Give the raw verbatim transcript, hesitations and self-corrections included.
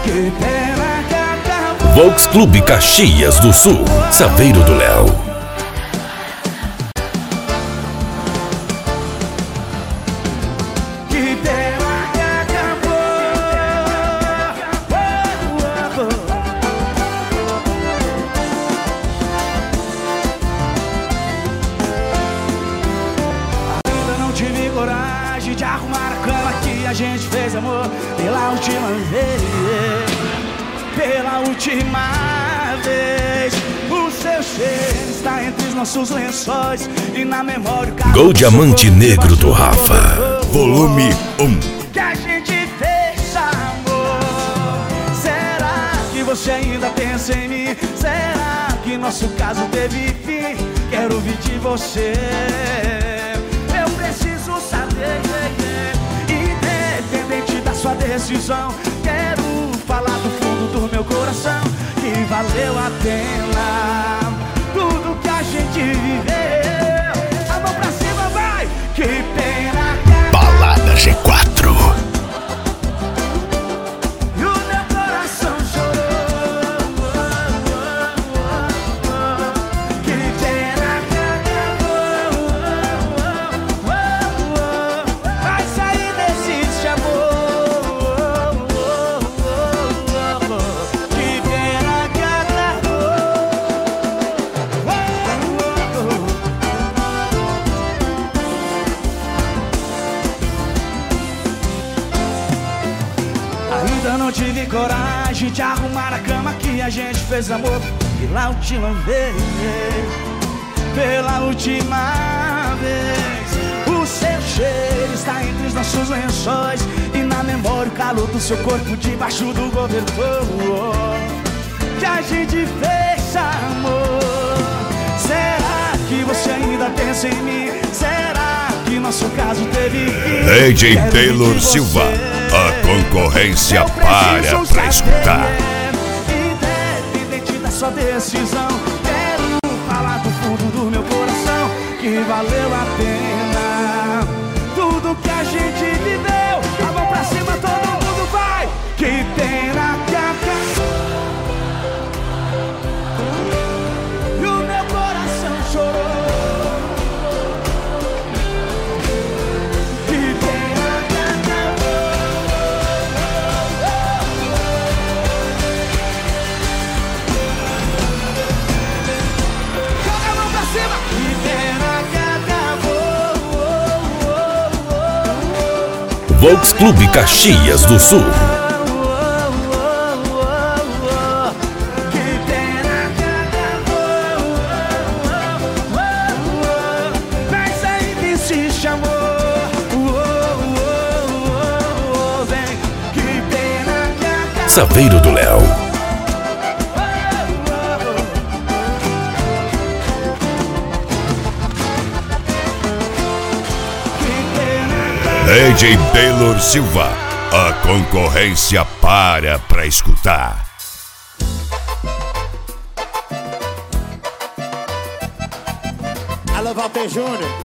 Que pena que acabou. Volks Clube Caxias do Sul, Saveiro do Léo. Que pena que acabou. Ainda não tive coragem de arrumar a cama que a gente fez amor pela última vez. Pela última vez, o seu cheiro está entre os nossos lençóis e na memória o carro Gol Diamante Negro do Rafa, volume um. Que a gente fez amor. Será que você ainda pensa em mim? Será que nosso caso teve fim? Quero ouvir de você. Eu preciso saber, independente da sua decisão. Quero falar do fundo do meu coração que valeu a pena tudo que a gente viveu. A mão pra cima, vai! Que pena que Balada G quatro. e o meu coração chorou. Que pena que acabou. Vai sair desse amor. Que pena que acabou. Ainda não tive coragem de arrumar a cama que a gente fez amor pela última vez. Pela última vez, o seu cheiro está entre os nossos lençóis e na memória o calor do seu corpo debaixo do cobertor. Que a gente fez amor. Será que você ainda pensa em mim? Será que nosso caso teve fim? D J Quero Taylor ouvir de Silva, você. a concorrência Eu para preciso pra escutar. saber, independente da sua decisão. Quero falar do fundo do meu coração que valeu a pena tudo que a gente viveu. A mão pra cima, todo mundo vai. Que pena que acabou. E o meu coração chorou. Que pena que acabou. Joga a mão pra cima. Que pena que acabou. Volks Clube Caxias do Sul. Que pena que acabou. Mas ainda insiste amor. Vem. Que pena que acabou. Saveiro do Léo. D J Taylor Silva, a concorrência para pra escutar. Alô, Walter Júnior.